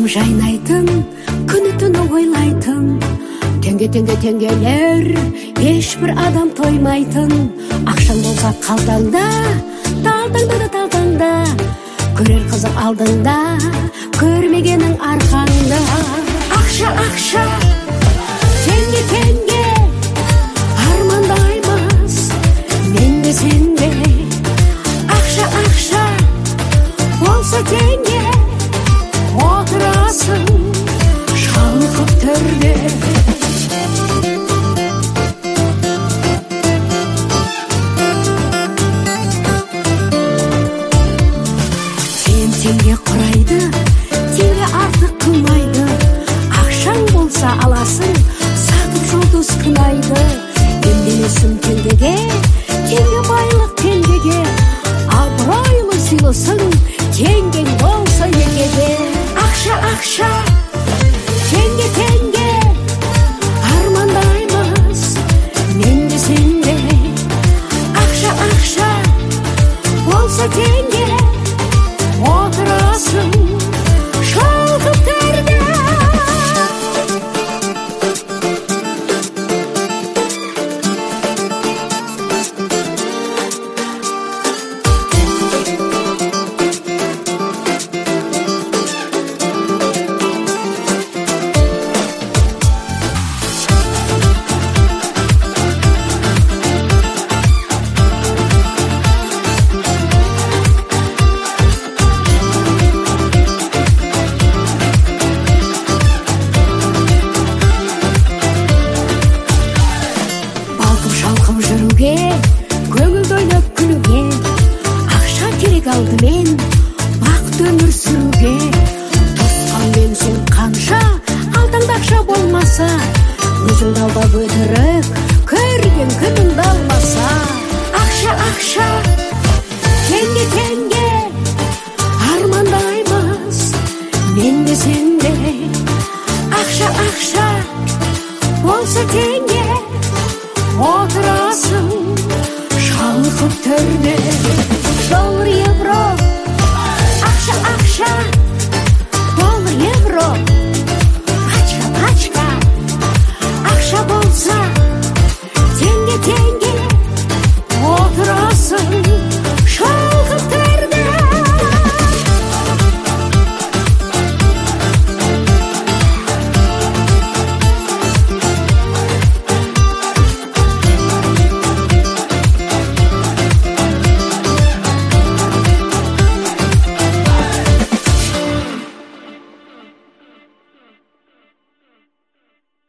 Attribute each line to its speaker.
Speaker 1: жайнайтын, күні түні ойлайтын, теңгелер ешбір адам тоймайтын. Ақшаң болса қалтаңда, талтаңда, көрер қызық алдыңда, көрмегенің арқаңда. Ақша, теңге, армандаймыз мен де сен де. Ақша, болса теңге, отырасың шалқып төрде. Теңге құрайды, теңге артық қылмайды. Ақшаң болса аласың, сатып жұлдыз қынайды. Емделесің теңгеге, теңге байлық теңгеге. Абыройлы сыйлысың, теңгең болса егеде. Ақша, теңге, армандаймыз мен де сен де. Ақша, болса теңге, отырасың шалқып төрде. Жүруге, көңілді ойнап күлуге, ақша керек алдымен бақыт өмір сүруге. Тосқанмен сен қанша, алтаңда ақша болмаса, өзіңді алдап өтірік көрген күніңді алмаса. Ақша, теңге, армандаймыз мен де сен де. Ақша, болса теңге, отырасың шалқып төрде. $, евро, ақша,